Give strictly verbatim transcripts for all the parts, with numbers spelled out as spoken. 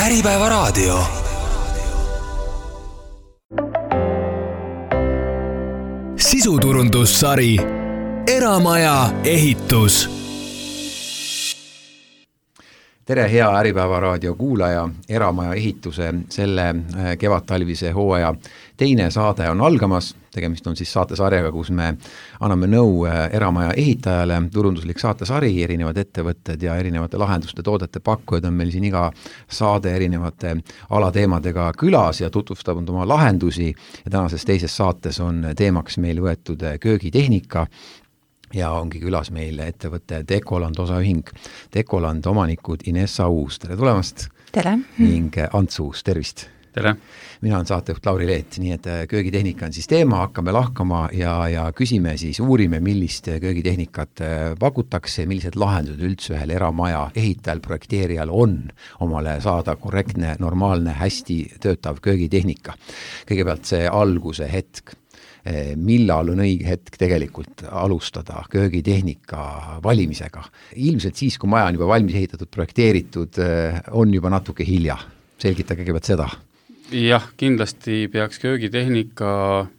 Äripäevaraadio. Sisuturundussari Eramaja ehitus. Tere, hea Äripäevaraadio kuulaja. Eramaja ehituse selle kevadtalvise hooaja teine saade on algamas. Tegemist on siis saatesarjaga, kus me anname nõu eramaja ehitajale, turunduslik saatesari, erinevad ettevõtted ja erinevate lahenduste toodete pakkujad on meil siin iga saade erinevate alateemadega külas ja tutvustab oma lahendusi. Ja tänases teises saates on teemaks meil võetud köögitehnika ja ongi külas meil ettevõtte Decoland osaühing. Decoland omanikud Inessa Uus, tere tulemast! Tere! Ning Ants Uus, tervist! Tere! Mina olen saatejuht Lauri Leet, nii et köögitehnika on siis teema, hakkame lahkama ja, ja küsime siis, uurime, millist köögitehnikat pakutakse, millised lahendused üldse ühel eramaja ehitajal, projekteerijal on omale saada korrektne, normaalne, hästi töötav köögitehnika. Kõigepealt see alguse hetk, millal on õige hetk tegelikult alustada köögitehnika valimisega. Ilmselt siis, kui maja on juba valmis ehitatud, projekteeritud, on juba natuke hilja. Selgita kõigepealt seda. Jah, kindlasti peaks köögitehnika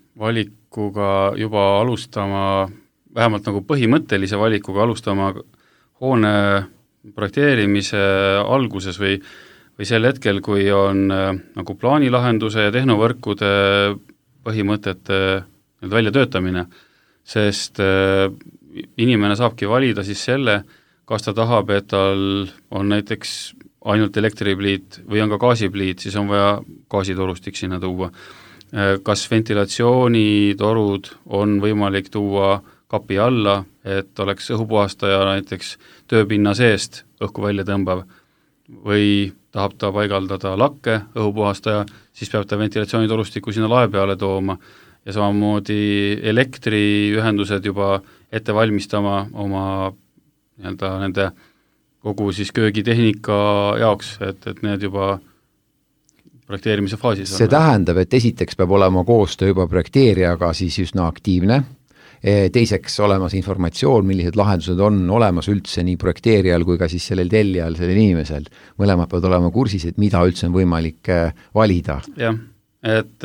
valikuga juba alustama, vähemalt nagu põhimõttelise valikuga alustama hoone projekteerimise alguses või, või sel hetkel, kui on nagu plaanilahenduse ja tehnovõrkude põhimõtete väljatöötamine, sest inimene saabki valida siis selle, kas ta tahab, et tal on näiteks ainult elektripliit või on ka gaasipliit, siis on vaja gaasitorustik sinna tuua. Kas ventilatsioonitorud on võimalik tuua kapi alla, et oleks õhupuhastaja näiteks tööpinna seest õhku välja tõmbav või tahab ta paigaldada lakke õhupuhastaja, siis peab ta ventilatsioonitorustiku sinna lae peale tooma ja samamoodi elektriühendused juba ette valmistama oma nii-öelda nende kogu siis köögitehnika jaoks, et, et need juba projekteerimise faasis on. See tähendab, et esiteks peab olema koostöö juba projekteerijaga siis üsna aktiivne, teiseks olemas informatsioon, millised lahendused on olemas üldse nii projekteerijal kui ka siis sellel tellijal, sellel inimesel. Mõlemad peavad olema kursis, et mida üldse on võimalik valida. Jah, et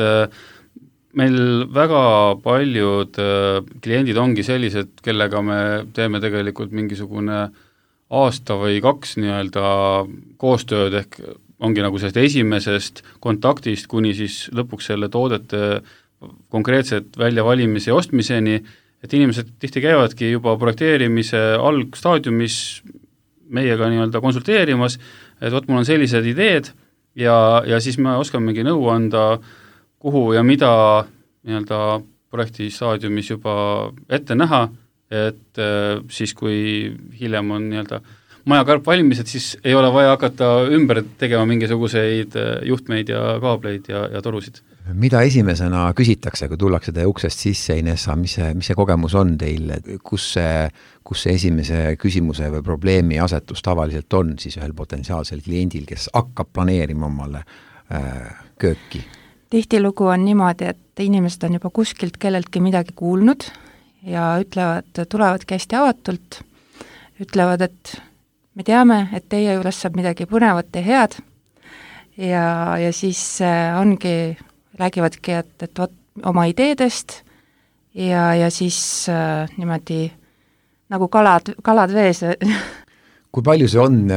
meil väga paljud kliendid ongi sellised, kellega me teeme tegelikult mingisugune aasta või kaks nii-öelda koostööd ehk ongi nagu sellest esimesest kontaktist kuni siis lõpuks selle toodete konkreetset väljavalimise ja ostmiseni, et inimesed tihti käivadki juba projekteerimise algstaadiumis meiega nii-öelda konsulteerimas, et vot mul on sellised ideed ja, ja siis me oskamegi nõu anda, kuhu ja mida nii-öelda projekti staadiumis juba ette näha, et siis kui hiljem on nii-öelda majakarp valmis, et siis ei ole vaja hakata ümber tegema mingisuguseid juhtmeid ja kaableid ja, ja torusid. Mida esimesena küsitakse, kui tullakse teie uksest sisse, Inessa, mis see, mis see kogemus on teil, kus see, kus see esimese küsimuse või probleemi asetus tavaliselt on siis ühel potentsiaalsel kliendil, kes hakkab planeerima omale äh, kööki? Tihtilugu on niimoodi, et inimesed on juba kuskilt kelleltki midagi kuulnud ja ütlevad, tulevadki hästi avatult, ütlevad, et me teame, et teie juures saab midagi põnevat ja head ja, ja siis ongi, räägivadki, et, et võt, oma ideedest ja, ja siis äh, niimoodi nagu kalad, kalad vees. Kui palju see on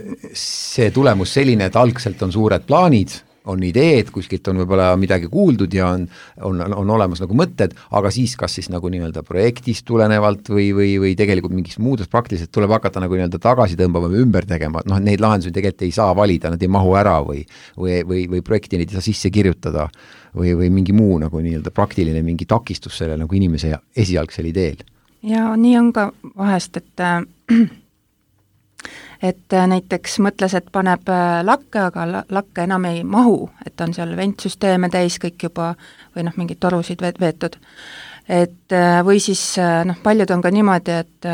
see tulemus selline, et algselt on suured plaanid, on ideed, kuskilt on võib-olla midagi kuuldud ja on, on, on olemas nagu mõtted, aga siis kas siis nagu nii-öelda projektist tulenevalt või, või, või tegelikult mingist muudest praktiliselt tuleb hakata nagu nii-öelda tagasi tõmbama või ümber tegema, noh, neid lahendusi tegelikult ei saa valida, nad ei mahu ära või, või, või, või projekti neid ei saa sisse kirjutada või, või mingi muu nagu nii-öelda praktiline mingi takistus selle nagu inimese esialgsel ideel. Ja nii on ka vahest, et äh, et näiteks mõtles, et paneb lakke, aga lakke enam ei mahu, et on seal ventsüsteeme täis kõik juba või noh, mingid torusid veetud. Et või siis noh, paljud on ka niimoodi, et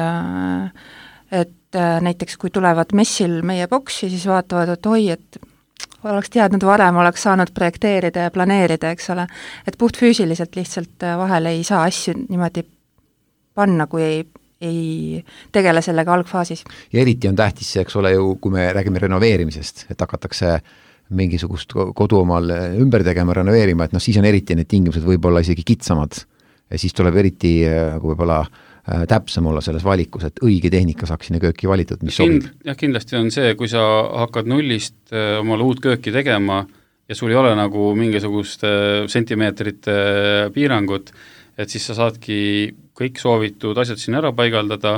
et näiteks kui tulevad messil meie boksi, siis vaatavad, et oi, et oleks teadnud varem, oleks saanud projekteerida ja planeerida, eks ole, et puht füüsiliselt lihtsalt vahel ei saa asju niimoodi panna, kui ei ei tegele sellega algfaasis. Ja eriti on tähtis see, eks ole ju, kui me räägime renoveerimisest, et hakatakse mingisugust kodu omal ümber tegema, renoveerima, et noh, siis on eriti need tingimused võib-olla isegi kitsamad ja siis tuleb eriti nagu võib-olla täpsem olla selles valikus, et õige tehnika saaks sinna kööki valitud, mis Kind, sobib. jah, kindlasti on see, kui sa hakkad nullist omale uut kööki tegema ja sul ei ole nagu mingisugust sentimeetrite piirangut, et siis sa saadki kõik soovitud asjad sinna ära paigaldada,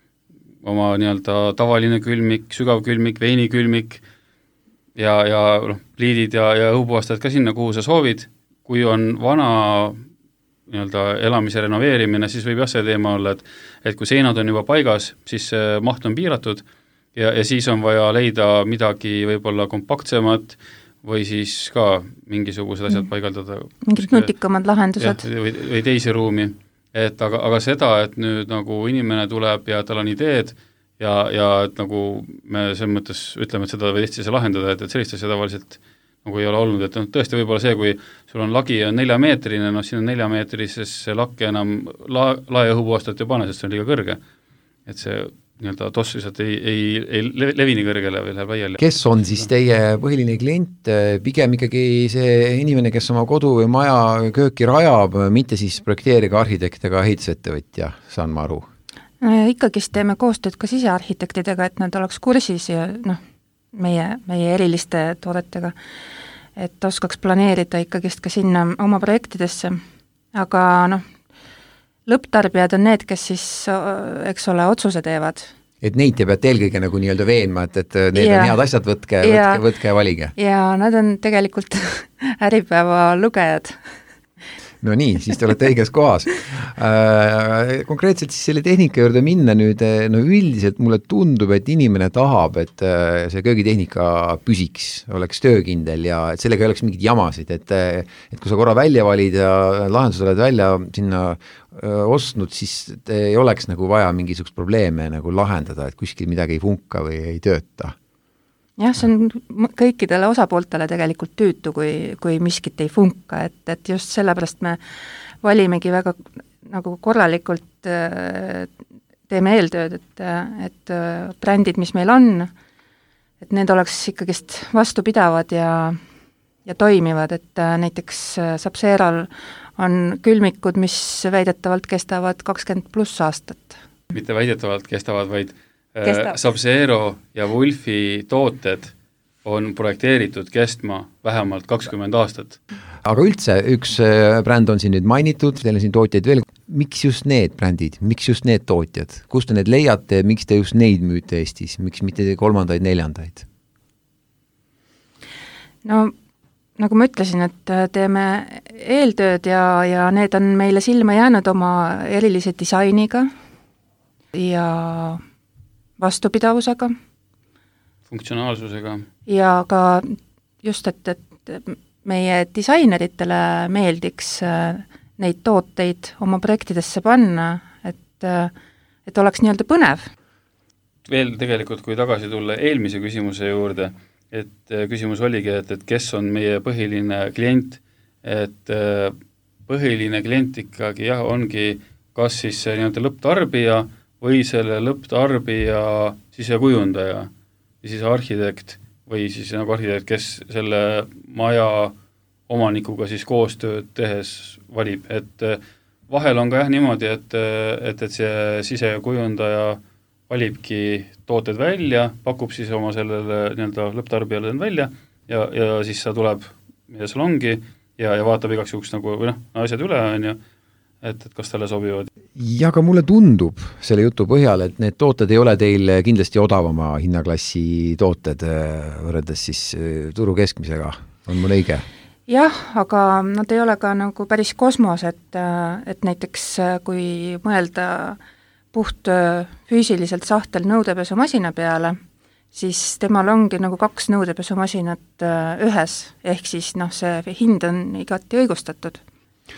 oma nii-öelda tavaline külmik, sügav külmik, veinikülmik ja, ja noh, pliidid ja, ja õhupuhastajad ka sinna, kuhu sa soovid. Kui on vana nii-öelda elamise renoveerimine, siis võib jah see teema olla, et, et kui seinad on juba paigas, siis maht on piiratud ja, ja siis on vaja leida midagi võib-olla kompaktsemat või siis ka mingisugused asjad paigaldada. Mingid nutikamad lahendused. Või, või teisi ruumi. Et aga, aga seda, et nüüd nagu inimene tuleb ja tal on ideed ja, ja et nagu me selles mõttes ütleme, et seda või teist ei lahendada, et, et sellist asja tavaliselt nagu ei ole olnud, et tõesti võib-olla see, kui sul on lagi on neljameetrine, noh siin on neljameetrisesse lakke enam la, lae õhupuhastajat ei pane, sest see on liiga kõrge. Et see nii-öelda toss lihtsalt ei, ei, ei levi nii kõrgele või läheb laiali. Kes on siis teie põhiline klient? Pigem ikkagi see inimene, kes oma kodu või maja kööki rajab, mitte siis projekteeriga arhitekt ega ehitusettevõtja, saan ma aru? Ikkagist teeme koostööd ka sisearhitektidega, et nad oleks kursis ja noh, meie, meie eriliste toodetega, et oskaks planeerida ikkagist ka sinna oma projektidesse, aga noh, lõpptarbijad on need, kes siis, eks ole, otsuse teevad. Et neid te peate eelkõige nagu nii-öelda veenma, et, et need ja, on head asjad, võtke, võtke, võtke ja valige. Ja nad on tegelikult Äripäeva lugejad. No nii, siis te olete õiges kohas. Konkreetselt siis selle tehnika juurde minna nüüd, no üldiselt mulle tundub, et inimene tahab, et see köögitehnika püsiks, oleks töökindel ja et sellega ei oleks mingid jamasid, et, et kui sa korra välja valid ja lahendused oled välja sinna ostnud, siis ei oleks nagu vaja mingisugust probleeme nagu lahendada, et kuskil midagi ei funka või ei tööta. Jah, see on kõikidele osapooltele tegelikult tüütu, kui, kui miskit ei funka, et, et just sellepärast me valimegi väga nagu korralikult teeme eeltööd, et, et brändid, mis meil on, et need oleks ikkagist vastupidavad ja, ja toimivad, et näiteks Sapseeral on külmikud, mis väidetavalt kestavad kakskümmend pluss aastat. Mitte väidetavalt kestavad, vaid Kestab. Sapseero ja Wulfi tooted on projekteeritud kestma vähemalt kakskümmend aastat. Aga üldse üks bränd on siin nüüd mainitud, teil on siin tootjaid veel. Miks just need brändid, miks just need tootjad? Kust te need leiate, miks te just neid müüte Eestis, miks mitte kolmandaid, neljandaid? No nagu ma ütlesin, et teeme eeltööd ja, ja need on meile silma jäänud oma erilise disainiga ja vastupidavusega. Funktsionaalsusega. Ja ka just, et, et meie disaineritele meeldiks neid tooteid oma projektidesse panna, et, et oleks nii-öelda põnev. Veel tegelikult, kui tagasi tulla eelmise küsimuse juurde, et küsimus oligi, et, et kes on meie põhiline klient, et põhiline klient ikkagi jah, ongi kas siis nii-öelda lõpptarbija või selle lõpptarbija sisekujundaja, siis arhitekt või siis nagu arhitekt, kes selle maja omanikuga siis koostööd tehes valib, et vahel on ka jah niimoodi, et, et, et see sisekujundaja valibki tooted välja, pakub siis oma sellele nii-öelda lõpptarbijale välja ja, ja siis ta tuleb meie salongi ja, ja vaatab igaks juhuks nagu, või noh, asjad üle on ju, et, et kas talle sobivad. Ja ka mulle tundub selle jutu põhjal, et need tooted ei ole teil kindlasti odavama hinnaklassi tooted võrreldes siis turu keskmisega, on mul õige? Jah, aga nad ei ole ka nagu päris kosmos, et, et näiteks kui mõelda puht füüsiliselt sahtel nõudepesumasina peale, siis temal ongi nagu kaks nõudepesumasinat ühes, ehk siis noh, see hind on igati õigustatud.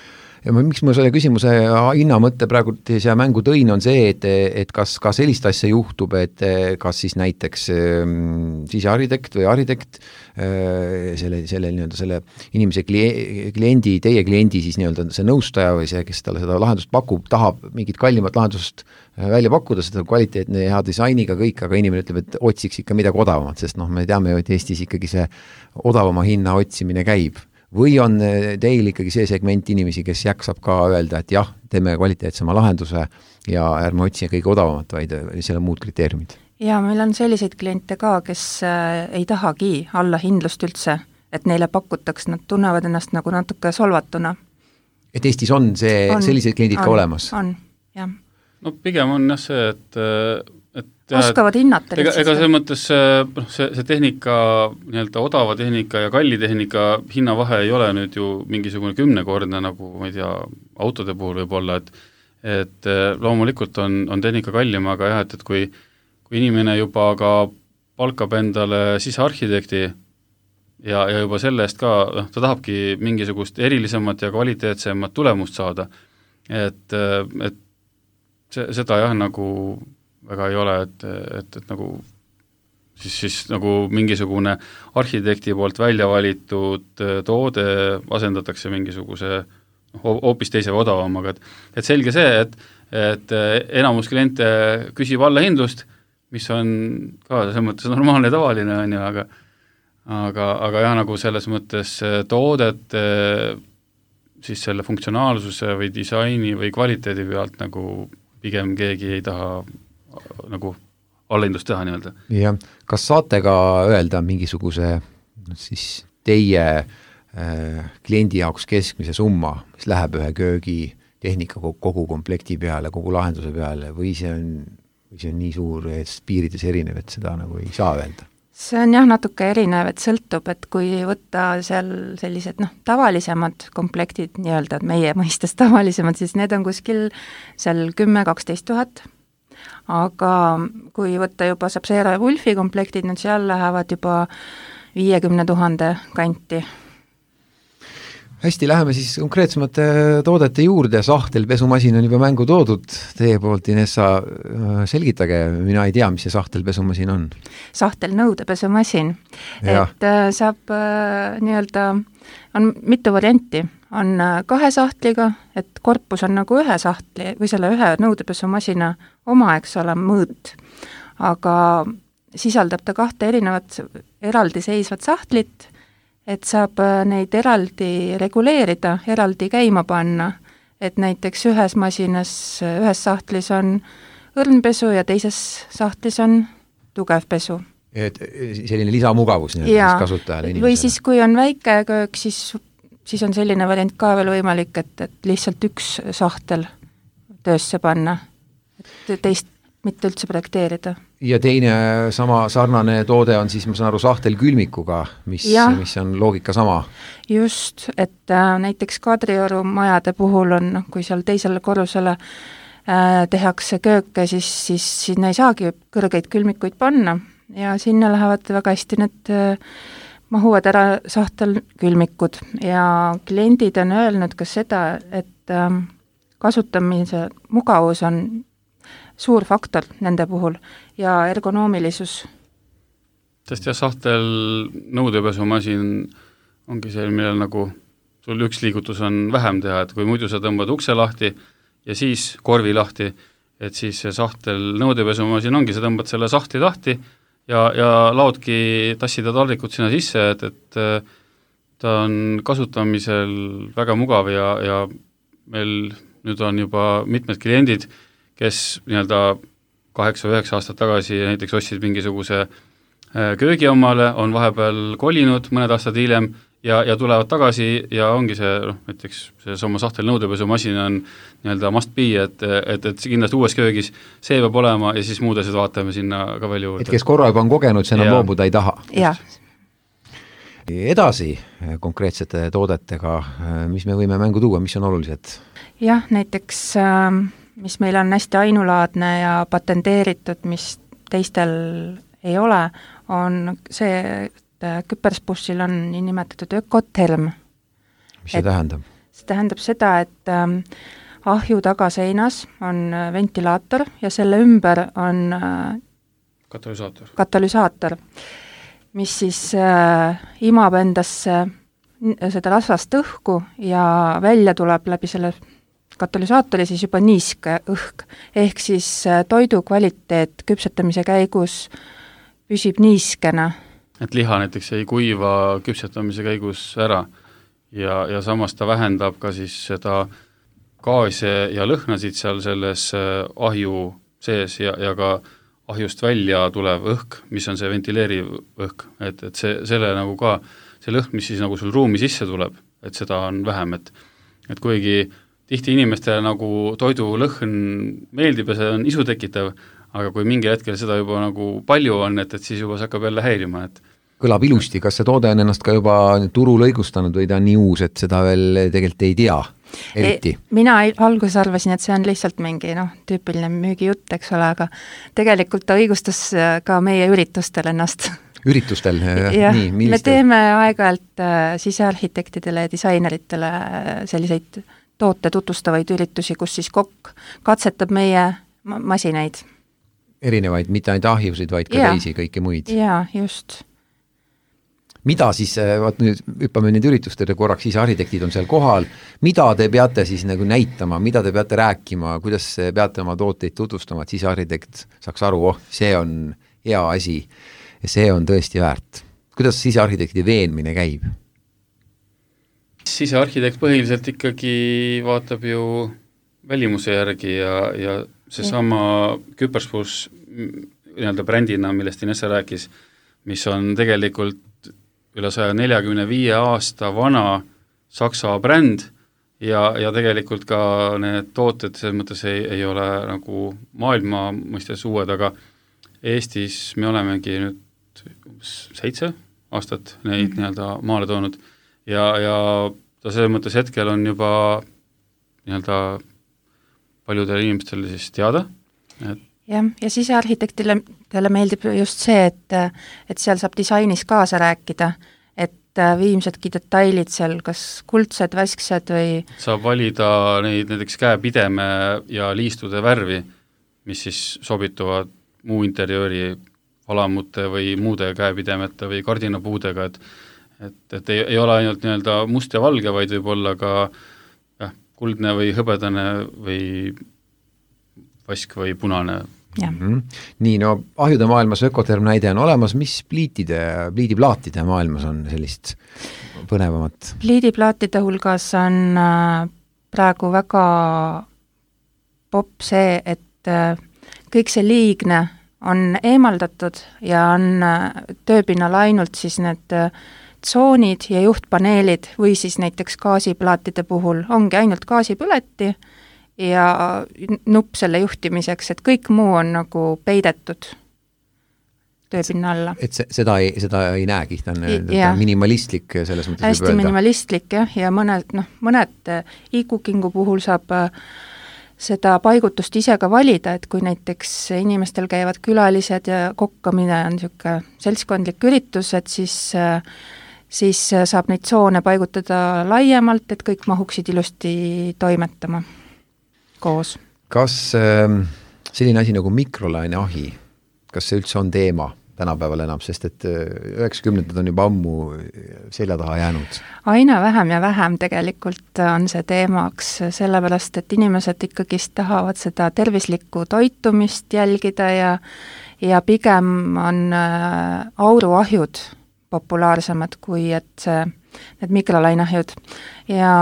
ja ma, miks ma selle küsimuse hinna mõtte praegu siia mängu tõin, on see, et, et kas ka sellist asja juhtub, et kas siis näiteks sisearhitekt või arhitekt selle, selle, nii-öelda selle inimese kliendi, teie kliendi siis nii-öelda see nõustaja või see, kes talle seda lahendust pakub, tahab mingit kallimat lahendust välja pakkuda, seda kvaliteetne hea disainiga kõik, aga inimene ütleb, et otsiks ikka midagi odavamat, sest noh, me teame ju, et Eestis ikkagi see odavama hinna otsimine käib. Või on teil ikkagi see segment inimesi, kes jaksab ka öelda, et jah, teeme kvaliteetsema lahenduse ja ärme otsi kõige odavamat, vaid seal on muud kriteeriumid? Ja meil on selliseid kliente ka, kes ei tahagi alla hindlust üldse, et neile pakutaks, nad tunnevad ennast nagu natuke solvatuna. Et Eestis on see, on, sellised kliendid on, ka olemas? On, jah. No pigem on jah see, et et oskavad hinnata. Ega, ega see mõttes see, see tehnika, nii-öelda odava tehnika ja kalli tehnika hinnavahe ei ole nüüd ju mingisugune kümnekordne, nagu ma ei tea, autode puhul võib olla, et et loomulikult on, on tehnika kallim, aga jah, et, et kui, kui inimene juba ka palkab endale sisearhitekti ja, ja juba selle eest ka, noh, ta tahabki mingisugust erilisemat ja kvaliteetsemat tulemust saada, et, et see, seda jah, nagu väga ei ole, et, et, et nagu siis, siis nagu mingisugune arhitekti poolt välja valitud toode asendatakse mingisuguse hoopis teise odavamaga, et, et selge see, et, et enamus kliente küsib allahindlust, mis on ka selles mõttes normaalne ja tavaline, on ju, aga aga, aga jah, nagu selles mõttes toodet siis selle funktsionaalsuse või disaini või kvaliteedi pealt nagu pigem keegi ei taha nagu allahindlust teha nii-öelda. Jah, kas saate ka öelda mingisuguse siis teie äh, kliendi jaoks keskmise summa, mis läheb ühe köögi tehnika kogu komplekti peale, kogu lahenduse peale, või see on, või see on nii suur, et piirides erinev, et seda nagu ei saa öelda? See on jah natuke erinev, et sõltub, et kui võtta seal sellised noh, tavalisemad komplektid nii-öelda, meie mõistes tavalisemad, siis need on kuskil seal kümme kaksteist tuhat, aga kui võtta juba Sapsera ja Wulfi komplektid, need seal lähevad juba viiekümne tuhande kanti. Hästi, läheme siis konkreetsemate toodete juurde, sahtelpesumasin on juba mängu toodud teie poolt, Inessa, selgitage, mina ei tea, mis see sahtelpesumasin on. Sahtelnõudepesumasin, et saab nii-öelda, on mitu varianti, on kahe sahtliga, et korpus on nagu ühe sahtli või selle ühe nõudepesumasina oma, eks ole, mõõt, aga sisaldab ta kahte erinevat eraldi seisvat sahtlit, et saab neid eraldi reguleerida, eraldi käima panna, et näiteks ühes masinas, ühes sahtlis on õrnpesu ja teises sahtlis on tugev pesu. Et selline lisamugavus nii, ja, kasutajale inimesele. Või siis, kui on väike köök, siis, siis on selline variant ka veel võimalik, et, et lihtsalt üks sahtel töösse panna, et teist mitte üldse projekteerida. Ja teine sama sarnane toode on siis, ma saan aru, sahtel külmikuga, mis, mis on loogika sama? Just, et äh, näiteks Kadrioru majade puhul on, kui seal teisele korrusele äh, tehakse kööke, siis, siis sinna ei saagi kõrgeid külmikuid panna ja sinna lähevad väga hästi need äh, mahuvad ära sahtel külmikud ja kliendid on öelnud ka seda, et äh, kasutamise mugavus on suur faktor nende puhul ja ergonoomilisus. Sest jah, sahtel nõudepesumasin ongi see, millel nagu sul üks liigutus on vähem teha, et kui muidu sa tõmbad ukse lahti ja siis korvi lahti, et siis see sahtel nõudepesumasin ongi, sa tõmbad selle sahtli lahti ja, ja laodki tassida taldrikud sinna sisse, et, et ta on kasutamisel väga mugav ja, ja meil nüüd on juba mitmed kliendid, kes nii-öelda kaheksa-üheksa aastat tagasi näiteks ostsid mingisuguse köögi omale, on vahepeal kolinud mõned aastad hiljem ja, ja tulevad tagasi ja ongi see, noh, näiteks see sama sahtel nõudepesumasin on nii-öelda must be, et, et, et kindlasti uues köögis see peab olema ja siis muud asjad vaatame sinna ka veel juurde. Et kes korra juba on kogenud, see enam ja. loobuda ei taha. Ja. Edasi konkreetsete toodetega, mis me võime mängu tuua, mis on olulised? Jah, näiteks äh, mis meil on hästi ainulaadne ja patenteeritud, mis teistel ei ole, on see, et küpersbussil on nii nimetatud ökoterm. Mis see et, tähendab? see tähendab seda, et ähm, ahju tagaseinas on ventilaator ja selle ümber on äh, katalüsaator. katalüsaator, mis siis äh, imab endasse seda rasvast õhku ja välja tuleb läbi selle katalüsaatori siis juba niiske õhk. Ehk siis toidu kvaliteet küpsetamise käigus püsib niiskena. Et liha näiteks ei kuiva küpsetamise käigus ära ja, ja samas ta vähendab ka siis seda gaase ja lõhnasid seal selles ahju sees ja, ja ka ahjust välja tulev õhk, mis on see ventileeriv õhk, et, et see, selle nagu ka see lõhn, mis siis nagu sul ruumi sisse tuleb, et seda on vähem, et et kuigi tihti inimestele nagu toidu lõhn meeldib ja see on isu tekitav, aga kui mingi hetkel seda juba nagu palju on, et, et siis juba see hakkab jälle häirima, et kõlab ilusti, kas see toode on ennast ka juba turul õigustanud või ta on nii uus, et seda veel tegelikult ei tea, eriti? E, mina alguses arvasin, et see on lihtsalt mingi noh, tüüpiline müügijutt, eks ole, aga tegelikult ta õigustas ka meie üritustel ennast. Üritustel, jah, nii, millistel? Me teeme aeg-ajalt äh, sisearhitektidele ja disaineritele selliseid toote tutvustavaid üritusi, kus siis kokk katsetab meie ma masinaid. Erinevaid, mitte ainult ahjusid, vaid ka ja. teisi, kõiki muid. Jaa, just. Mida siis, vaat nüüd hüppame nüüd üritustele korraks, siis arhitektid on seal kohal, mida te peate siis nagu näitama, mida te peate rääkima, kuidas peate oma tooteid tutvustama, et siis arhitekt saaks aru, oh, see on hea asi ja see on tõesti väärt. Kuidas sisearhitekti veenmine käib? Sisearhitekt põhiliselt ikkagi vaatab ju välimuse järgi ja, ja see sama Küpersbuss nii-öelda brändina, millest Inessa rääkis, mis on tegelikult üle saja neljakümne viie aasta vana Saksa bränd ja, ja tegelikult ka need tooted selles mõttes ei, ei ole nagu maailma mõistes uued, aga Eestis me olemegi nüüd seitse aastat neid mm-hmm. nii-öelda maale toonud ja, ja ta selles mõttes hetkel on juba nii-öelda paljudele inimestele siis teada. Et jah, ja sisearhitektile teile meeldib just see, et, et seal saab disainis kaasa rääkida, et viimsedki detailid seal, kas kuldsed, väsksed või saab valida neid näiteks käepideme ja liistude värvi, mis siis sobituvad muu interjööri alamute või muude käepidemete või kardinapuudega, et et, et ei, ei ole ainult nii-öelda must ja valge, vaid võib olla ka jah, kuldne või hõbedane või vask või punane. Mm -hmm. Nii, no ahjude maailmas ökoterm näide on olemas, mis pliitide, pliidiplaatide maailmas on sellist põnevamat? Pliidiplaatide hulgas on praegu väga popp see, et kõik see liigne on eemaldatud ja on tööpinnal ainult siis need tsoonid ja juhtpaneelid või siis näiteks gaasiplaatide puhul ongi ainult gaasipõleti ja nupp selle juhtimiseks, et kõik muu on nagu peidetud tööpinna alla. Et se, seda, ei, seda ei näegi, ta on ja. Minimalistlik selles mõttes. Hästi minimalistlik jah, ja mõned, noh, mõned e-cookingu puhul saab seda paigutust ise ka valida, et kui näiteks inimestel käivad külalised ja kokkamine on niisugune seltskondlik üritus, et siis, siis saab neid tsoone paigutada laiemalt, et kõik mahuksid ilusti toimetama koos. Kas äh, selline asi nagu mikrolaineahi, kas see üldse on teema tänapäeval enam, sest et üheksakümnendad on juba ammu selja taha jäänud? Aina vähem ja vähem tegelikult on see teemaks, sellepärast et inimesed ikkagist tahavad seda tervislikku toitumist jälgida ja, ja pigem on äh, auruahjud populaarsemad kui et see, need mikrolaineahjud ja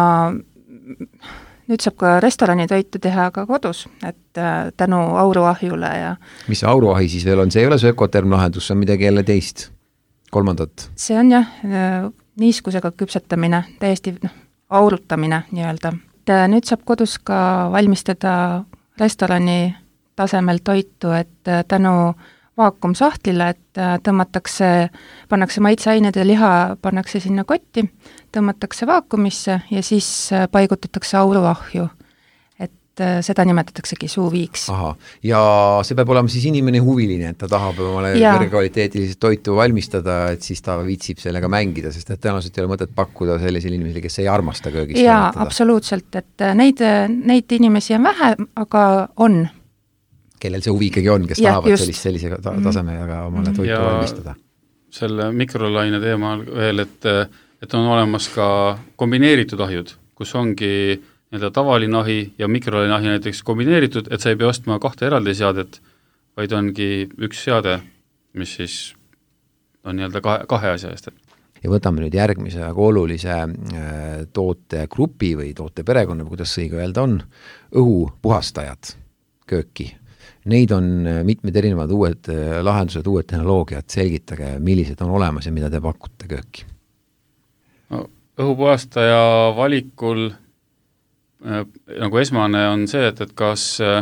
nüüd saab ka restorani-toitu teha ka kodus, et äh, tänu auruahjule ja mis see auruahi siis veel on? See ei ole see ökotermlahendus, see on midagi jälle teist, kolmandat? See on jah, niiskusega küpsetamine, täiesti noh, aurutamine nii-öelda. Nüüd saab kodus ka valmistada restorani tasemel toitu, et tänu vaakumsahtlile, et tõmmatakse, pannakse maitseained ja liha pannakse sinna kotti, tõmmatakse vaakumisse ja siis paigutatakse auruahju. Et et seda nimetataksegi suuviiks. Aha, ja see peab olema siis inimene huviline, et ta tahab omale kõrgekvaliteetilist toitu valmistada, et siis ta viitsib sellega mängida, sest et tõenäoliselt ei ole mõtet pakkuda sellisele inimesele, kes ei armasta köögist. Jaa, absoluutselt, et neid, neid inimesi on vähe, aga on. Kellel see huvi ikkagi on, kes ja, tahavad just. sellist sellise ta tasemega omale toitu ja valmistada. Selle mikrolaine teemal veel, et, et on olemas ka kombineeritud ahjud, kus ongi nii-öelda tavaline ahi ja mikrolaine ahi näiteks kombineeritud, et sa ei pea ostma kahte eraldi seadet, vaid ongi üks seade, mis siis on nii-öelda kahe, kahe asja eest. Ja võtame nüüd järgmise väga olulise tootegrupi või tooteperekonna, kuidas see õige öelda on, õhupuhastajad kööki. Neid on mitmed erinevad uued lahendused, uued tehnoloogiad, selgitage, millised on olemas ja mida te pakute kööki? No, õhupuhastaja valikul äh, nagu esmane on see, et, et kas äh,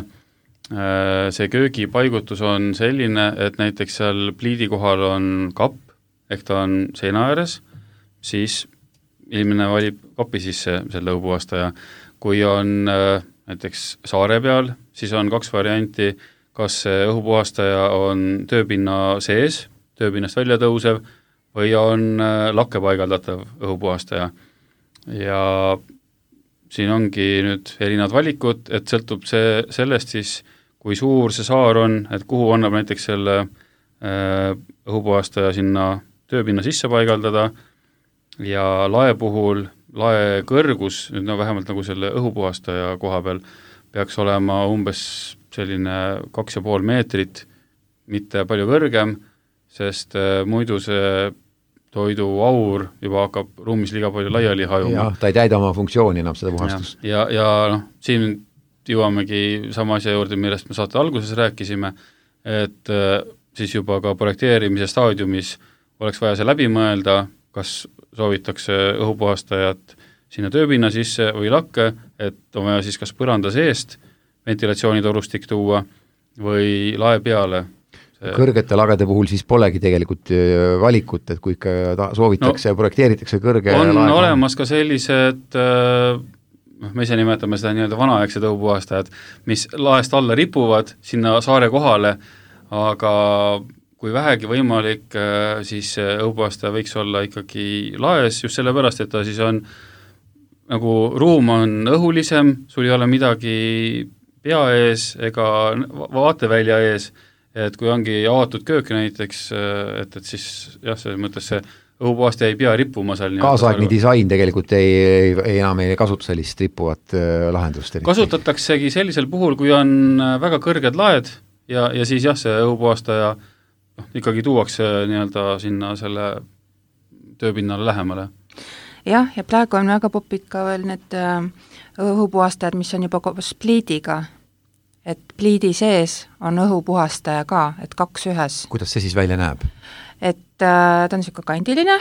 see köögipaigutus on selline, et näiteks seal pliidi kohal on kapp, ehk ta on seina ääres, siis inimene valib kapi sisse selle õhupuhastaja. Kui on äh, näiteks saare peal, siis on kaks varianti, kas see õhupuhastaja on tööpinna sees, tööpinnast välja tõusev, või on lakke paigaldatav õhupuhastaja. Ja siin ongi nüüd erinevad valikud, et sõltub see sellest siis, kui suur see saar on, et kuhu annab näiteks selle õhupuhastaja sinna tööpinna sisse paigaldada ja lae puhul, lae kõrgus, nüüd no vähemalt nagu selle õhupuhastaja koha peal, peaks olema umbes selline kaks ja pool meetrit, mitte palju kõrgem, sest äh, muidu see toidu aur juba hakkab ruumis liiga palju laiali hajuma. Ja, ta ei täida oma funktsiooni enam seda puhastust. Ja, ja, ja noh, siin jõuamegi sama asja juurde, millest me saate alguses rääkisime, et äh, siis juba ka projekteerimise staadiumis oleks vaja see läbi mõelda, kas soovitakse õhupuhastajat sinna tööpinna sisse või lakke, et on vaja siis kas põranda seest ventilatsioonitorustik tuua või lae peale. See... Kõrgete lagede puhul siis polegi tegelikult valikut, et kui ikka ta soovitakse no, ja projekteeritakse kõrge on lae. On olemas ka sellised, noh, me ise nimetame seda nii-öelda vanaaegsed õhupuhastajad, mis laest alla ripuvad sinna saare kohale, aga kui vähegi võimalik, siis õhupuhastaja võiks olla ikkagi laes, just sellepärast, et ta siis on, nagu ruum on õhulisem, sul ei ole midagi pea ees ega vaatevälja ees, et kui ongi avatud köök näiteks, et, et siis jah, selles mõttes see õhupuhastaja ei pea rippuma seal. Kaasaegne disain tegelikult ei, ei, ei enam ei kasuta sellist rippuvat lahendust. Kasutataksegi sellisel puhul, kui on väga kõrged laed ja, ja siis jah, see õhupuhastaja noh, ikkagi tuuakse nii-öelda sinna selle tööpinnale lähemale. Jah, ja praegu on väga popid ka veel need õhupuhastajad, mis on juba koos pliidiga, et pliidi sees on õhupuhastaja ka, et kaks ühes. Kuidas see siis välja näeb? Et äh, ta on niisugune kandiline,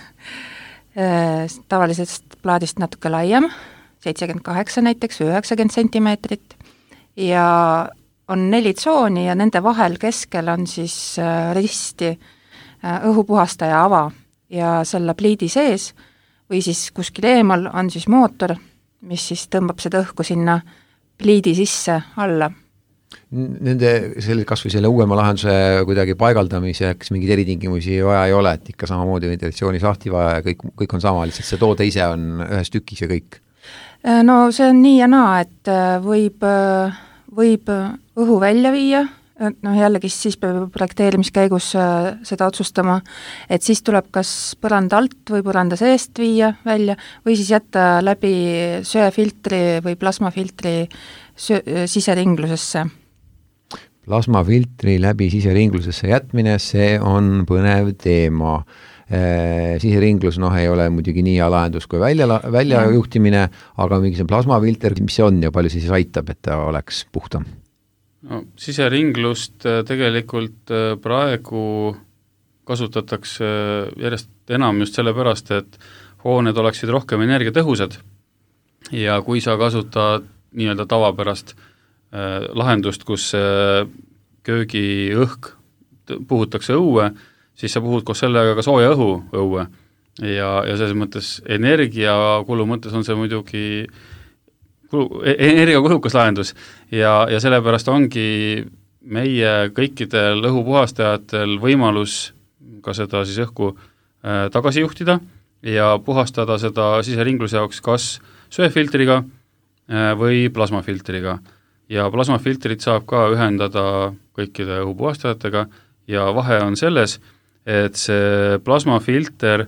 tavalisest plaadist natuke laiem, seitsekümmend kaheksa näiteks või üheksakümmend sentimeetrit ja on neli tsooni ja nende vahel keskel on siis äh, risti äh, õhupuhastaja ava ja selle pliidi sees või siis kuskil eemal on siis mootor, mis siis tõmbab seda õhku sinna pliidi sisse alla. Nende, selle, kas või selle uuema lahenduse kuidagi paigaldamiseks mingid eritingimusi vaja ei ole, et ikka samamoodi ventilatsiooni sahti vaja ja kõik, kõik on sama, lihtsalt see toode ise on ühes tükis ja kõik? No see on nii ja naa, et võib, võib õhu välja viia, noh jällegi siis peab projekteerimiskäigus seda otsustama, et siis tuleb kas põranda alt või põranda seest viia välja või siis jätta läbi söefiltri või plasmafiltri sö- siseringlusesse. Plasmafiltri läbi siseringlusesse jätmine, see on põnev teema. Siseringlus noh, ei ole muidugi nii hea lahendus kui välja, välja ja. juhtimine, aga mingi see plasmafilter, mis see on ja palju siis aitab, et ta oleks puhtam? No, siseringlust tegelikult praegu kasutatakse järjest enam just sellepärast, et hooned oleksid rohkem energiatõhusad ja kui sa kasutad nii-öelda tavapärast äh, lahendust, kus äh, köögiõhk puhutakse õue, siis sa puhud koos sellega ka sooja õhu õue ja, ja selles mõttes energiakulu mõttes on see muidugi energiakulukas lahendus ja, ja sellepärast ongi meie kõikidel õhupuhastajatel võimalus ka seda siis õhku äh, tagasi juhtida ja puhastada seda siseringluse jaoks kas söefiltriga äh, või plasmafiltriga. Ja plasmafiltrit saab ka ühendada kõikide õhupuhastajatega ja vahe on selles, et see plasmafilter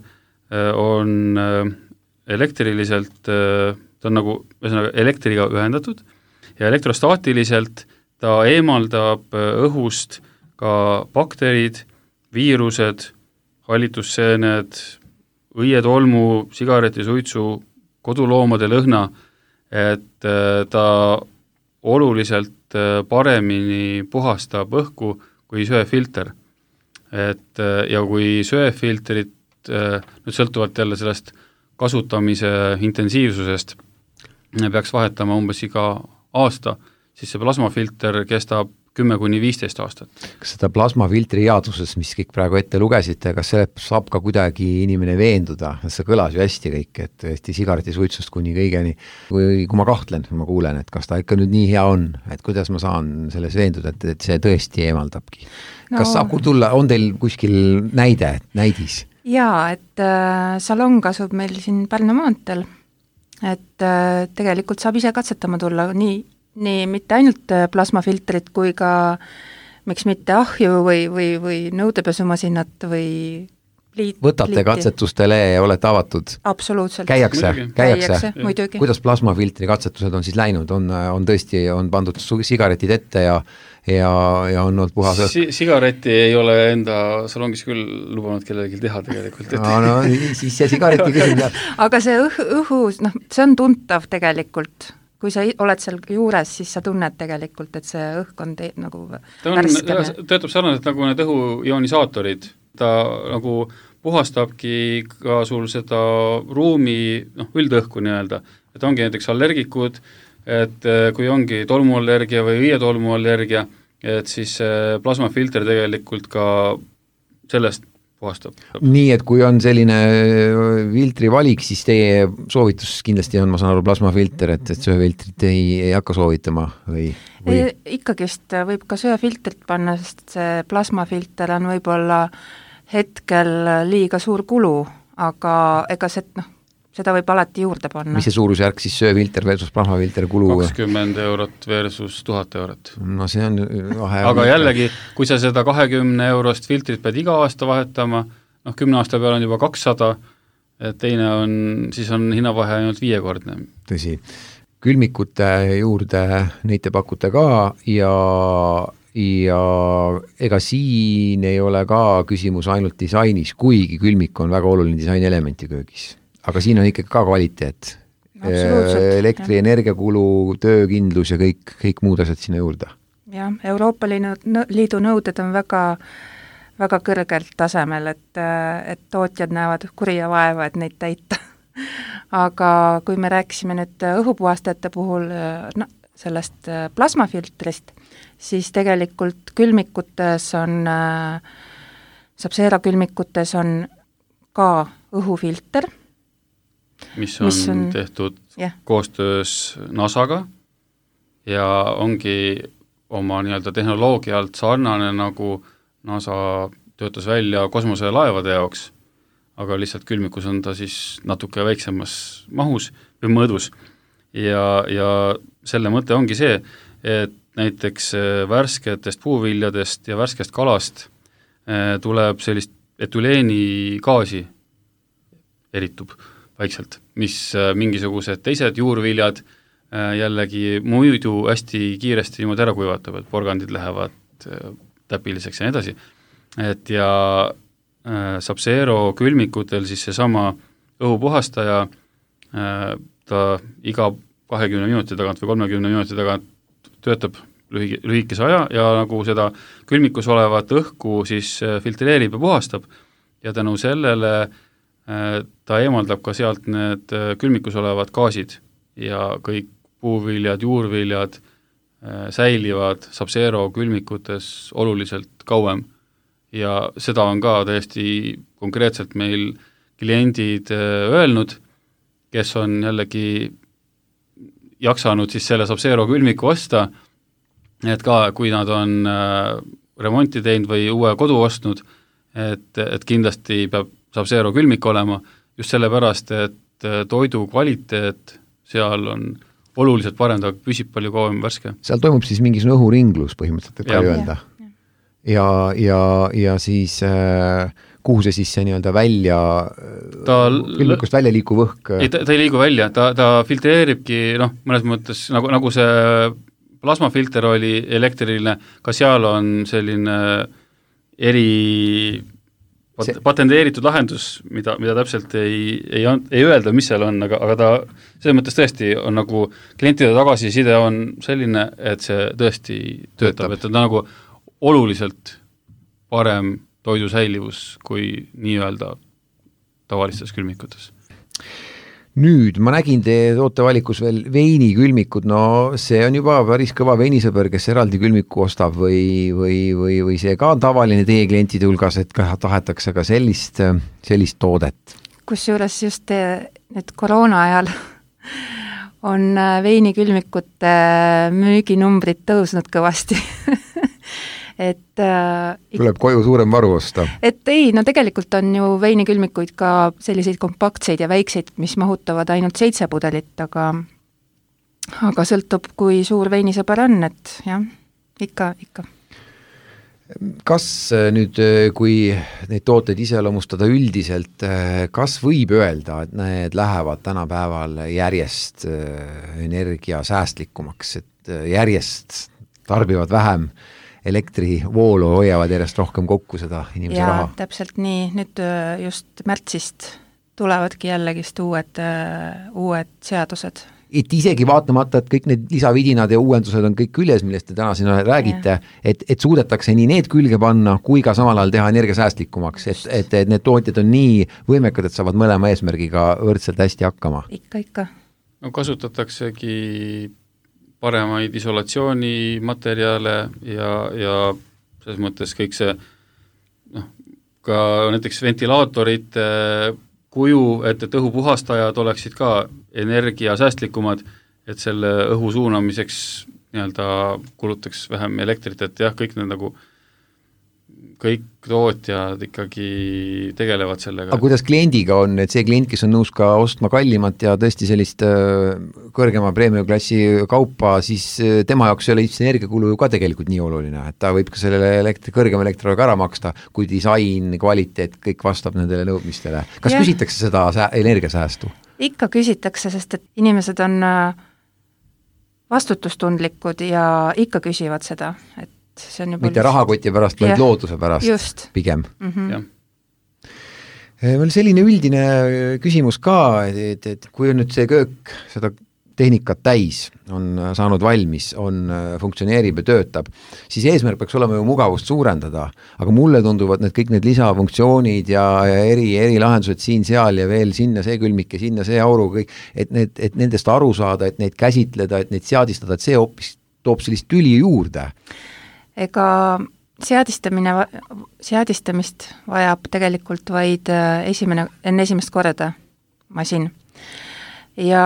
on elektriliselt, ta on nagu ühesõnaga elektriga ühendatud ja elektrostaatiliselt ta eemaldab õhust ka bakterid, viirused, hallitusseened, õietolmu, sigaretisuitsu, koduloomade lõhna, et ta oluliselt paremini puhastab õhku kui söefilter. Et, ja kui söefiltrit, nüüd sõltuvalt jälle sellest kasutamise intensiivsusest, peaks vahetama umbes iga aasta, siis see plasmafilter kestab kümme kuni viisteist aastat. Kas seda plasmafiltri headuses, mis kõik praegu ette lugesite, kas selle saab ka kuidagi inimene veenduda? See kõlas ju hästi kõik, et hästi sigaretisuitsust kuni kõigeni. Või kui ma kahtlen, ma kuulen, et kas ta ikka nüüd nii hea on, et kuidas ma saan selles veenduda, et, et see tõesti eemaldabki? No. Kas saab tulla, on teil kuskil näide, näidis? Jaa, et äh, salong asub meil siin Pärnu maanteel, et äh, tegelikult saab ise katsetama tulla nii nii mitte ainult plasmafiltrit kui ka miks mitte ahju või, või, või nõudepesumasinat või liit, võtate liiti. Katsetustele ja olete avatud? Absoluutselt. Käiakse? Käiakse, muidugi. Kuidas plasmafiltri katsetused on siis läinud? On, on tõesti, on pandud sigaretid ette ja, ja, ja on olnud puhas õhk? Si sigareti ei ole enda salongis küll lubanud kellelgi teha tegelikult. No, no siis see sigareti küsimus. Aga see õh õhu, noh, see on tuntav tegelikult. Kui sa oled seal juures, siis sa tunned tegelikult, et see õhk on te nagu ta on, värskene. Töötab sarnaselt nagu need õhuionisaatorid. Ta nagu puhastabki ka sul seda ruumi, noh, üldõhku nii-öelda. Et ongi näiteks allergikud, et kui ongi tolmuallergia või õietolmuallergia, et siis plasmafilter tegelikult ka sellest puhastab. Nii, et kui on selline filtri valik, siis teie soovitus kindlasti on, ma saan aru, plasmafilter, et, et söefiltrit ei, ei hakka soovitama või, või? Ikkagist võib ka söefiltrit panna, sest see plasmafilter on võib-olla hetkel liiga suur kulu, aga ega see, noh, seda võib alati juurde panna. Mis see suurusjärk siis söefilter versus plasmafilter kulu? kakskümmend eurot versus tuhat eurot. No see on vahe. Aga jällegi, kui sa seda kahekümne eurost filtrit pead iga aasta vahetama, noh, kümne aasta peal on juba kakssada, et teine on, siis on hinnavahe ainult viiekordne. Tõsi. Külmikute juurde neid te pakute ka ja, ja ega siin ei ole ka küsimus ainult disainis, kuigi külmik on väga oluline disainelementi köögis. Aga siin on ikka ka kvaliteet. Elektrienergiakulu, töökindlus ja kõik, kõik muud asjad sinna juurde. Jah, Euroopa Liidu nõuded on väga, väga kõrgelt tasemel, et, et tootjad näevad kurja vaeva, et neid täita. Aga kui me rääkisime nüüd õhupuhastajate puhul no, sellest plasmafiltrist, siis tegelikult külmikutes on, Sapsera külmikutes on ka õhufilter, mis on, mis on tehtud yeah. koostöös NASAga ja ongi oma nii-öelda tehnoloogialt sarnane, nagu NASA töötas välja kosmoselaevade jaoks, aga lihtsalt külmikus on ta siis natuke väiksemas mahus või mõõdus. Ja, ja selle mõte ongi see, et näiteks värsketest puuviljadest ja värskest kalast tuleb sellist etüleeni gaasi eritub vaikselt, mis mingisugused teised juurviljad jällegi muidu hästi kiiresti niimoodi ära kuivatab, et porgandid lähevad täpiliseks ja nii edasi. Et ja Sapsero külmikutel siis seesama õhupuhastaja, ta iga kahekümne minuti tagant või kolmekümne minuti tagant töötab lühi, lühikese aja ja nagu seda külmikus olevat õhku siis filtreerib ja puhastab ja tänu sellele ta eemaldab ka sealt need külmikus olevad gaasid ja kõik puuviljad, juurviljad säilivad Sapsero külmikutes oluliselt kauem. Ja seda on ka täiesti konkreetselt meil kliendid öelnud, kes on jällegi jaksanud siis selle Sub-Zero külmiku osta, et ka kui nad on äh, remonti teinud või uue kodu ostnud, et, et kindlasti peab Sub-Zero külmik olema, just sellepärast, et toidu kvaliteet seal on oluliselt parem, ta püsib palju kauem värske. Seal toimub siis mingisugune õhuringlus põhimõtteliselt, et ka öelda. Ja, ja, ja siis äh, kuhu see siis see nii-öelda välja, ta, külmikust välja liikuv õhk? Ei, ta, ta ei liigu välja, ta, ta filtreeribki, noh, mõnes mõttes nagu, nagu see plasmafilter oli elektriline, ka seal on selline eri pat, see... patenteeritud lahendus, mida, mida täpselt ei, ei, ei öelda, mis seal on, aga, aga ta selles mõttes tõesti on nagu klientide tagasiside on selline, et see tõesti töötab, töötab., et ta on nagu oluliselt parem toidu säilivus kui nii-öelda tavalistes külmikutes. Nüüd, ma nägin teie tootevalikus veel veinikülmikud, no see on juba päris kõva veinisõber, kes eraldi külmiku ostab või, või, või, või see ka on tavaline teie klientide hulgas, et ka tahetakse ka sellist, sellist toodet? Kusjuures just nüüd koroona ajal on veinikülmikute müüginumbrid tõusnud kõvasti et äh, tuleb koju suurem varu osta. Et ei, no tegelikult on ju veinikülmikuid ka selliseid kompaktseid ja väikseid, mis mahutavad ainult seitse pudelit, aga aga sõltub, kui suur veinisõber on, et jah, ikka, ikka. Kas nüüd, kui neid tooteid iseloomustada üldiselt, kas võib öelda, et need lähevad tänapäeval järjest energiasäästlikumaks, et järjest tarbivad vähem elektrivoolu, hoiavad järjest rohkem kokku seda inimese ja, raha? Täpselt nii, nüüd just märtsist tulevadki jällegist uued, uued seadused. Et isegi vaatamata, et kõik need lisavidinad ja uuendused on kõik küljes, millest te täna siin räägite, et, et suudetakse nii need külge panna, kui ka samal ajal teha energiasäästlikumaks, et, et, et need tootjad on nii võimekad, et saavad mõlema eesmärgiga võrdselt hästi hakkama. Ikka, ikka. No kasutataksegi paremaid isolatsioonimaterjale ja, ja selles mõttes kõik see, noh, ka näiteks ventilaatorite kuju, et, et õhupuhastajad oleksid ka energiasäästlikumad, et selle õhu suunamiseks nii-öelda kulutaks vähem elektrit, et jah, kõik need nagu kõik tootjad ikkagi tegelevad sellega. Aga kuidas kliendiga on, et see klient, kes on nõus ka ostma kallimat ja tõesti sellist kõrgema premium-klassi kaupa, siis tema jaoks ei ole energiakulu ju ka tegelikult nii oluline, et ta võib ka sellele elektri, kõrgema elektriga ära maksta, kui disain, kvaliteet, kõik vastab nendele nõudmistele. Kas ja. Küsitakse seda sää- energiasäästu? Ikka küsitakse, sest et inimesed on vastutustundlikud ja ikka küsivad seda, et mitte rahakoti pärast, vaid looduse pärast just. Pigem. Mm-hmm. Meil selline üldine küsimus ka, et, et kui on nüüd see köök seda tehnikat täis, on saanud valmis, on, funktsioneerib ja töötab, siis eesmärk peaks olema ju mugavust suurendada, aga mulle tunduvad need kõik need lisafunktsioonid ja, ja eri, eri lahendused siin-seal ja veel sinna see külmik ja sinna see auru, kõik, et, need, et nendest aru saada, et neid käsitleda, et neid seadistada, et see hoopis toob sellist tüli juurde. Ega seadistamine, seadistamist vajab tegelikult vaid esimene, enne esimest korda masin. Ja,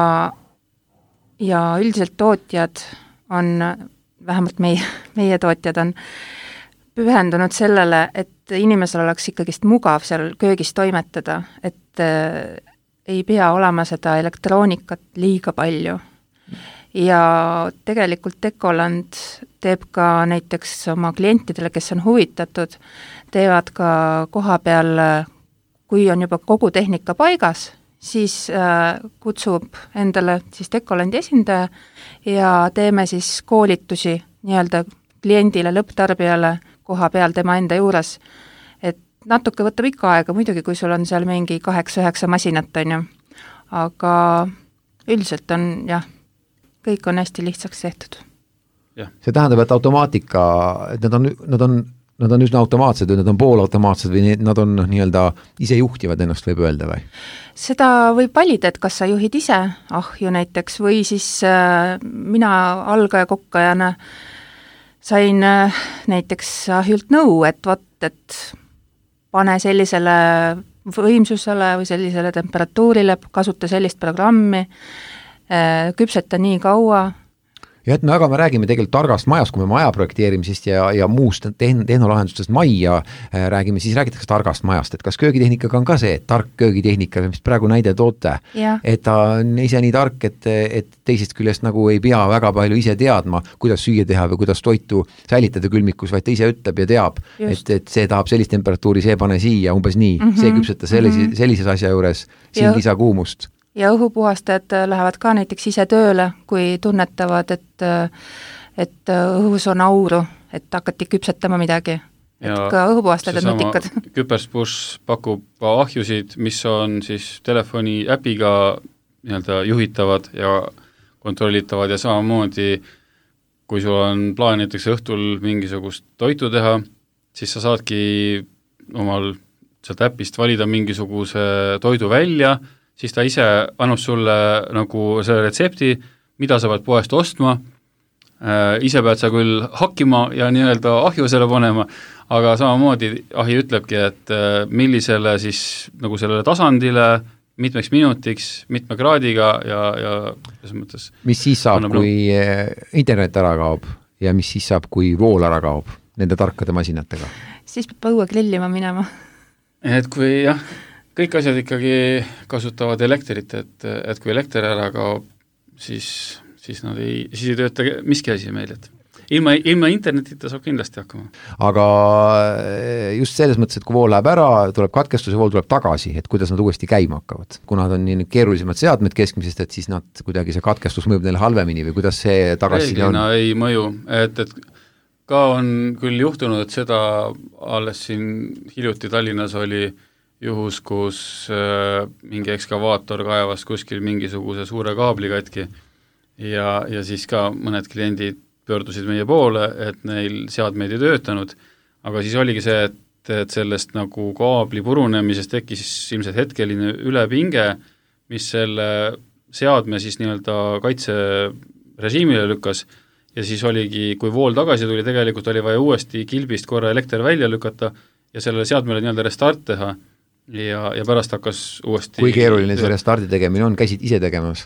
ja üldiselt tootjad on, vähemalt meie, meie tootjad on pühendunud sellele, et inimesel oleks ikkagist mugav seal köögis toimetada, et äh, ei pea olema seda elektroonikat liiga palju. Ja tegelikult Decoland teeb ka näiteks oma klientidele, kes on huvitatud, teevad ka koha peal, kui on juba kogu tehnika paigas, siis äh, kutsub endale siis Decolandi esindaja ja teeme siis koolitusi nii-öelda kliendile, lõpptarbijale koha peal tema enda juures. Et natuke võtab ikka aega, muidugi kui sul on seal mingi kaheksa-üheksa masinat, on ju, aga üldiselt on jah, kõik on hästi lihtsaks tehtud. Ja. See tähendab, et automaatika, et nad on, nad on, nad on üsna automaatsed või nad on poolautomaatsed või nad on nii-öelda ise juhtivad ennast, võib öelda või? Seda võib valida, et kas sa juhid ise ahju näiteks või siis äh, mina algaja kokkajana sain äh, näiteks ahjult nõu, et vot, et pane sellisele võimsusele või sellisele temperatuurile, kasuta sellist programmi, küpseta nii kaua. Ja et me, aga me räägime tegelikult targast majast, kui me maja projekteerimisest ja, ja muust tehn, tehnolahendustest majja äh, räägime, siis räägitakse targast majast, et kas köögitehnikaga on ka see, et tark köögitehnika, mis praegu näide toote, et ta on ise nii tark, et, et teisest küljest nagu ei pea väga palju ise teadma, kuidas süüa teha või kuidas toitu säilitada külmikus, vaid ta ise ütleb ja teab, et, et see tahab sellist temperatuuri, see pane siia, umbes nii, mm -hmm. see küpseta sellise, mm -hmm. sellises asja juures, siin ja. Lisa kuumust. Ja õhupuhastajad lähevad ka näiteks ise tööle, kui tunnetavad, et, et õhus on auru, et hakati küpsetama midagi. Ja et ka õhupuhastajad on nutikad. Küpersbuss pakub ahjusid, mis on siis telefoni äpiga nii-öelda juhitavad ja kontrollitavad ja samamoodi, kui sul on plaan näiteks õhtul mingisugust toitu teha, siis sa saadki omal sealt äpist valida mingisuguse toidu välja, siis ta ise annab sulle nagu selle retsepti, mida sa pead poest ostma, äh, ise pead sa küll hakkima ja nii-öelda ahju selle panema, aga samamoodi ahi ütlebki, et äh, millisele siis nagu sellele tasandile, mitmeks minutiks, mitme kraadiga ja, ja selles mõttes mis siis saab, kui nagu internet ära kaob ja mis siis saab, kui vool ära kaob nende tarkade masinatega? Siis peab õue grillima minema. Et kui jah, kõik asjad ikkagi kasutavad elektrit, et, et kui elekter ära kaob, siis, siis nad ei, siis ei tööta miski asi meil, et ilma, ilma internetita saab kindlasti hakkama. Aga just selles mõttes, et kui vool läheb ära, tuleb katkestus ja vool tuleb tagasi, et kuidas nad uuesti käima hakkavad. Kuna nad on nii keerulisemad seadmed keskmisest, et siis nad kuidagi see katkestus mõjub neile halvemini või kuidas see tagasi on? Ei mõju, et, et ka on küll juhtunud, et seda alles siin hiljuti Tallinnas oli juhus, kus äh, mingi ekskavaator kaevas kuskil mingisuguse suure kaabli katki ja, ja siis ka mõned kliendid pöördusid meie poole, et neil seadmeid ei töötanud, aga siis oligi see, et, et sellest nagu kaabli purunemisest tekkis ilmselt hetkeline ülepinge, mis selle seadme siis nii-öelda kaitserežiimile lükkas ja siis oligi, kui vool tagasi tuli, tegelikult oli vaja uuesti kilbist korra elekter välja lükata ja sellele seadmele nii-öelda restart teha ja, ja pärast hakkas uuesti kui keeruline see restardi tegemine on, käisid ise tegemas?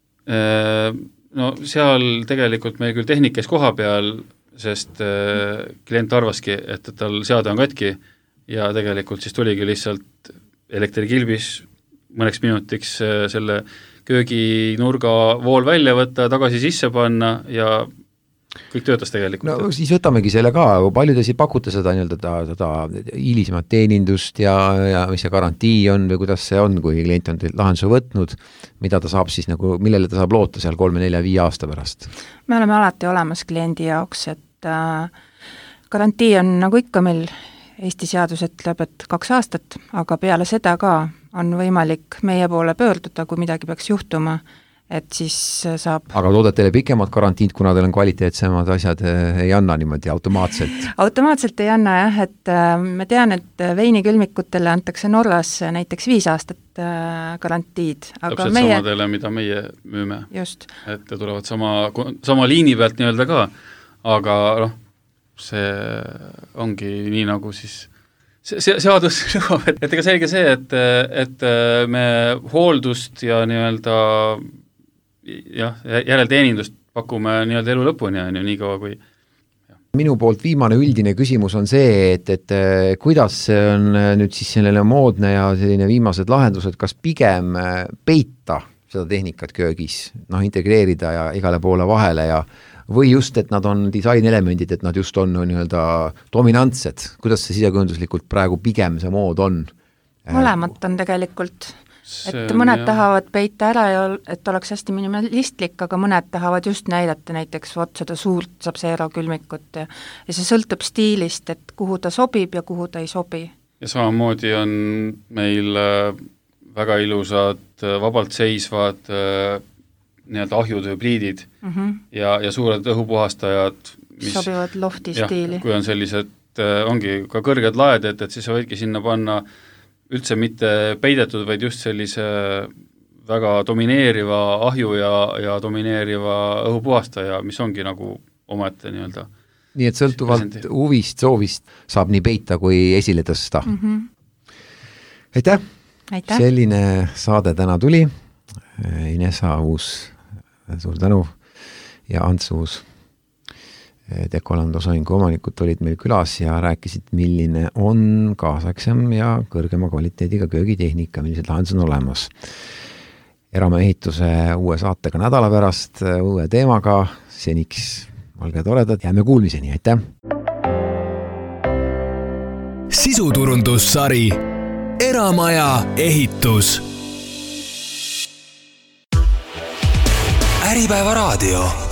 No seal tegelikult meil küll tehnik käis koha peal, sest klient arvaski, et, et tal seade on katki ja tegelikult siis tuligi lihtsalt elektrikilbis mõneks minutiks selle kööginurga vool välja võtta, tagasi sisse panna ja kõik töötas tegelikult. No siis võtamegi selle ka, palju te siin pakute seda nii-öelda seda hilisemat teenindust ja, ja mis see garantii on või kuidas see on, kui klient on lahenduse võtnud, mida ta saab siis nagu, millele ta saab loota seal kolme, nelja, viie aasta pärast? Me oleme alati olemas kliendi jaoks, et äh, garantii on nagu ikka meil Eesti seadus ütleb, et kaks aastat, aga peale seda ka on võimalik meie poole pöörduda, kui midagi peaks juhtuma, et siis saab... Aga loodad teile pikemad garantiid, kuna teil on kvaliteetsemad asjad, ei anna niimoodi automaatselt? Automaatselt ei anna jah, et ma tean, et veinikülmikutele antakse Norras näiteks viis aastat garantiid. Aga täpselt meie... samadele, mida meie müüme. Just. Et tulevad sama, sama liini pealt nii-öelda ka, aga noh, see ongi nii nagu siis see seadus nõuab, et, et ega selge see, et, et me hooldust ja nii-öelda jah, järelteenindust pakume nii-öelda elu lõpuni, on ju, nii kaua kui jah. Minu poolt viimane üldine küsimus on see, et, et kuidas on nüüd siis sellele moodne ja selline viimased lahendused, kas pigem peita seda tehnikat köögis, noh integreerida ja igale poole vahele ja või just, et nad on disainelemendid, et nad just on nii-öelda dominantsed. Kuidas see sisekujunduslikult praegu pigem see mood on? Mõlemat on tegelikult, et mõned jah. tahavad peita ära ja et oleks hästi minimalistlik, aga mõned tahavad just näidata näiteks vot seda suurt Sub-Zero külmikut ja, ja see sõltub stiilist, et kuhu ta sobib ja kuhu ta ei sobi. Ja samamoodi on meil väga ilusad, vabalt seisvad nii-öelda ahjud või pliidid mm -hmm. ja, ja suured õhupuhastajad, mis sobivad lofti stiili. Kui on sellised, ongi ka kõrged laed, et, et siis sa võidki sinna panna üldse mitte peidetud, vaid just sellise väga domineeriva ahju ja, ja domineeriva õhupuhastaja, mis ongi nagu omaette nii-öelda. Nii et sõltuvalt huvist, soovist saab nii peita kui esile tõsta. Mm -hmm. Aitäh! Aitäh! Selline saade täna tuli. Inessa uus suur tänu ja Ants Uus, Decoland osaühingu omanikud olid meil külas ja rääkisid, milline on kaasaegsem ja kõrgema kvaliteediga köögitehnika, millised lahendused on olemas. Eramaa ehituse uue saatega nädala pärast, uue teemaga, seniks olge toredad, jääme kuulmiseni, aitäh! Sisuturundussari Eramaja ehitus. Äripäeva raadio.